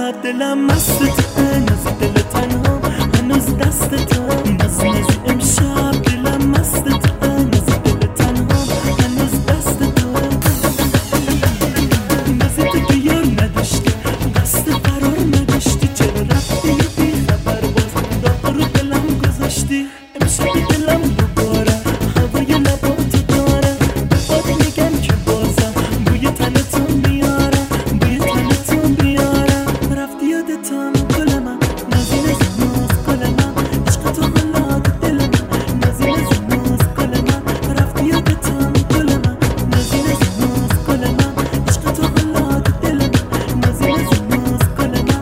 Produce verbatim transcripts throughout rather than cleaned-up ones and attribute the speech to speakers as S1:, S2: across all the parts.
S1: امشب دلم مستت نازی دل تنها هنوز دستت نازی نازی امشب دلم مستت نازی دل تنها هنوز دستت نازی تو که یار نداشتی قصد فرار نداشتی چرا رفتی بی خبر باز داغ رو دلم گذاشتی امشب دلم دوباره هوای لباتو داره به باد میگم که بازم بوی تنتو میاره بوی تنتو میاره رفتی یادتم گل من نازی نازی ناز گل من عشق تو حالا دل من نازی نازی ناز گل من رفتی یادتم گل من نازی نازی ناز گل من عشق تو حالا دل من نازی نازی ناز گل من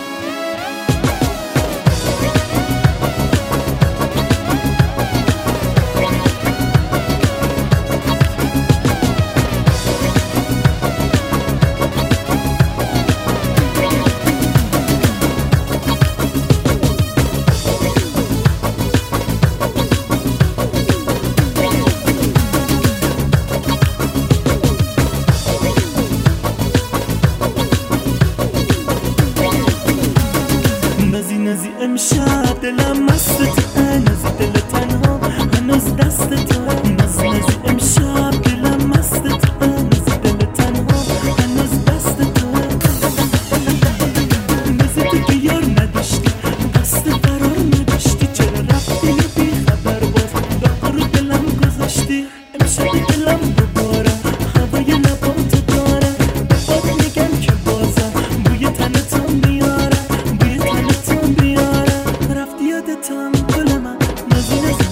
S1: نازی نازی امشب دلم مستت نازی دل تنها هنوز دستت نازی نازی امشب دلم مستت نازی دل تنها هنوز دستت نازی تو که یار نداشتی قصد فرار نداشتی چرا رفتی بی خبر باز داغ رو دلم گذاشتی امشب دلم دوباره هوای لباتو داره به باد میگم که بازم بوی تنتو میاره بوی تنتو میاره رفتی یادتم گل من نازی نازی